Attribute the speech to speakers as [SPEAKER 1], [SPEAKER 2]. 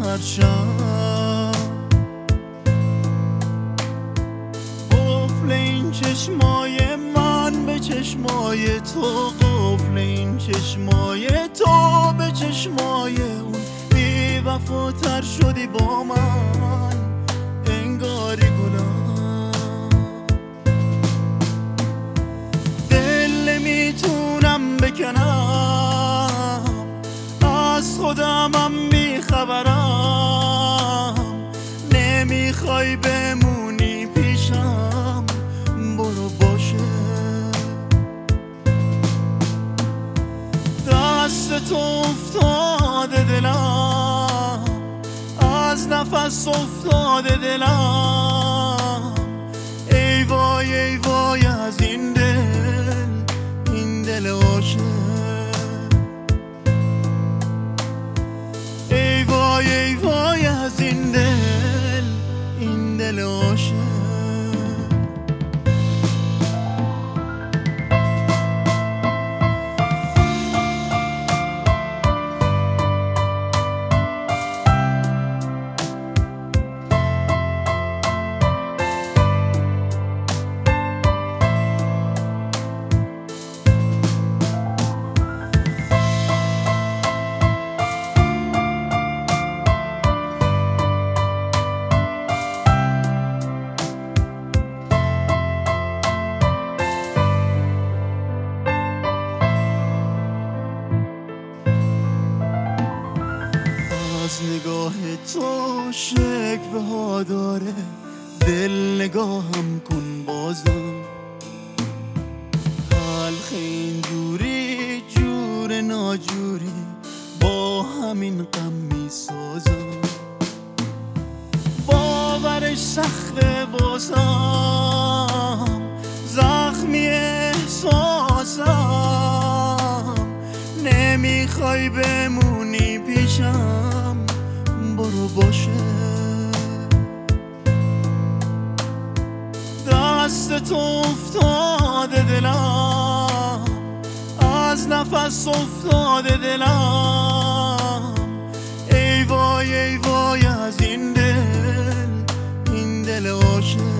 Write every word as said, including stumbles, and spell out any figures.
[SPEAKER 1] پرچم، قفل این چشمای من به چشمای تو، قفل این چشمای تو به چشمای اون، بی وفاتر شدی با من انگاری گلم. دل نمیتونم بکنم از خودمم بیخبرم، نمیخوای بمونی پیشم برو باشه. دست تو افتاده دلم، از نفس افتاده دلم، ای وای ای وای از این دل، این دل عاشق. ای وای ای وای از این دل، این دل عاشق. از نگاه تو شکوه ها داره دل، نگاهم کن بازم. تلخ این دوری جور ناجوری با همین غم می سازم. باورش سخته بازم، زخمی احساسم، نمیخوای بمونی پیشم برو باشه. دست تو افتاده دلم، از نفس افتاده دلم، ای وای ای وای از این دل، این دل عاشق.